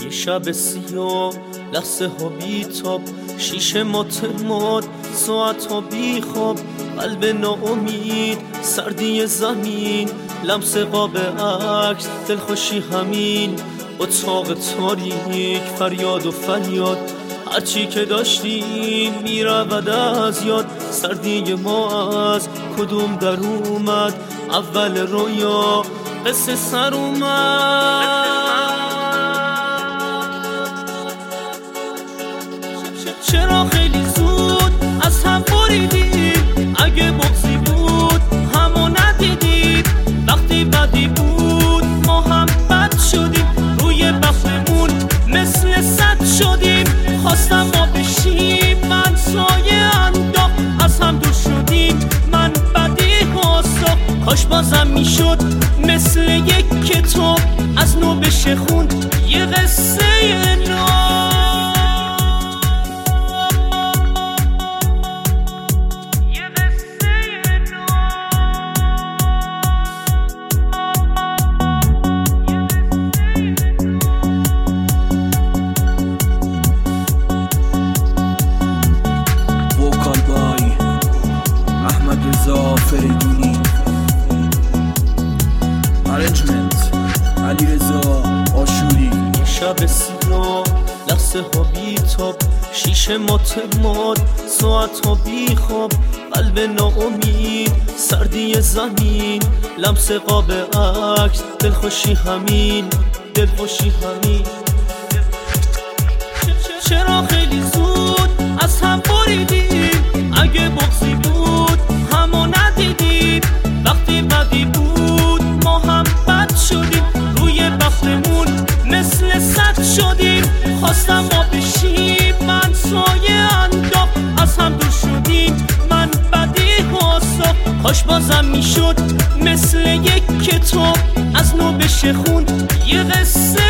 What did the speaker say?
یه شب سیاه لحظه ها بیتاب، شیشه ماتمات ساعت ها بی خواب، قلب ناامید سردی زمین، لمس قاب عکس دلخوشی همین، اتاق تاریک فریاد و فریاد، هرچی که داشتیم میرود از یاد، سردی ما از کدوم در اومد، اول رویا قصه سر اومد. چرا خیلی زود از هم بریدیم، اگه بغضی بود همو ندیدیم، وقتی بدی بود ما هم بد شدیم، روی بختمون مثل سد شدیم، خواستم ما بشیم من سایه انداخت، از هم دور شدیم من بدی حساب، کاش بازم میشد مثل یک کتاب از نو بشه خوند یه قصه نو. فریدونی ارنجمنت علیرضا آشوری. یه شب سیاه لحظه ها بیتاب، شیشه ماتمات ساعت ها بی خواب، قلب ناامید سردی زمین، لمس قاب عکس دلخوشی همین، دلخوشی همین. چرا خیلی زود از هم بریدیم، اگه بغضی بود همو ندیدیم، وقتی بدی بود ما هم بد شدیم، روی بختمون مثل سد شدیم، خواستم ما بشیم من سایه انداخت، از هم دور شدیم من بدی حساب، کاش بازم میشد مثل یک کتاب از نو بشه خوند یه قصه